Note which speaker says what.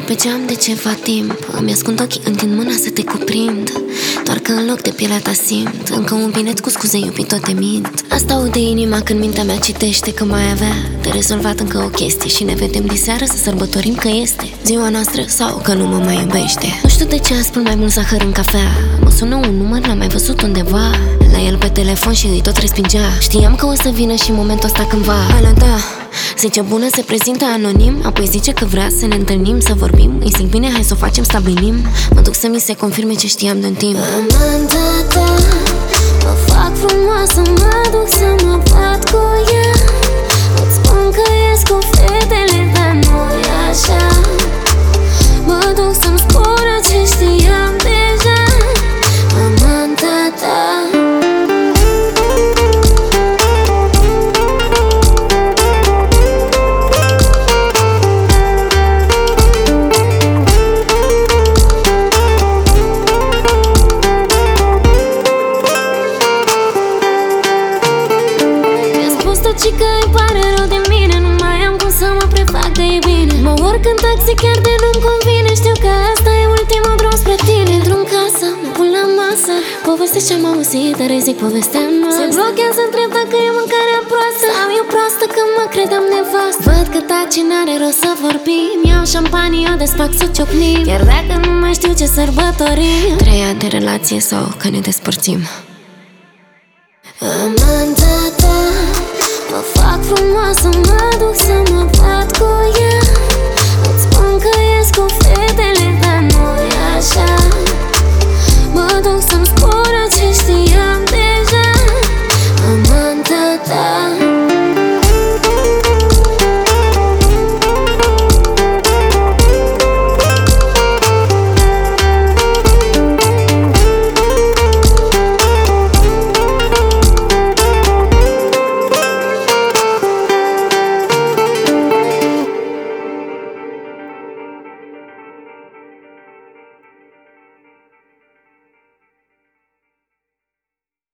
Speaker 1: pe geam de ceva timp. Îmi ascund ochii, întind mâna să te cuprind. Doar că în loc de pielea ta simt încă un bilet cu scuze, iubito, te mint. Asta aude inima când mintea mea citește că mai avea de rezolvat încă o chestie. Și ne vedem diseară să sărbătorim că este ziua noastră sau că nu mă mai iubește. Nu știu de ce spun mai mult zahăr în cafea. Mă sună un număr, l-am mai văzut undeva la el pe telefon și îi tot respingea. Știam că o să vină și momentul ăsta cândva. Ala da, zice bună, se prezintă anonim. Apoi zice că vrea să ne întâlnim, să vorbim. Îi zic bine, hai să o facem, stabilim. Mă duc să mi se confirme ce știam de-n timp.
Speaker 2: Amanta ta, mă fac frumoasă, mă duc să mă bat cu ea. Îți spun că ies cu fetele, dar nu e așa. Mă duc să-mi spună ce știam deja. Amanta ta. Și că îi pare rău de mine, nu mai am cum să mă prefac de e bine. Mă urc în taxi chiar de nu-mi convine. Știu că asta e ultimul drum spre tine. Intru în casă, mă pun la masă, povestesc ce-am auzit, dar îi zic povestea noastră. Se blochează, întreb dacă e mâncarea proastă sau eu proastă că mă credeam nevastă. Văd că taci, n-are rost să vorbim. Iau șampanie, o desfac să ciocnim. Chiar dacă nu mai știu ce sărbătorim.
Speaker 1: 3 ani de relație sau că ne despărțim.
Speaker 2: Amanta ta, mă fac frumoasă, mă duc să mă bat cu ea. Îți spun că ies cu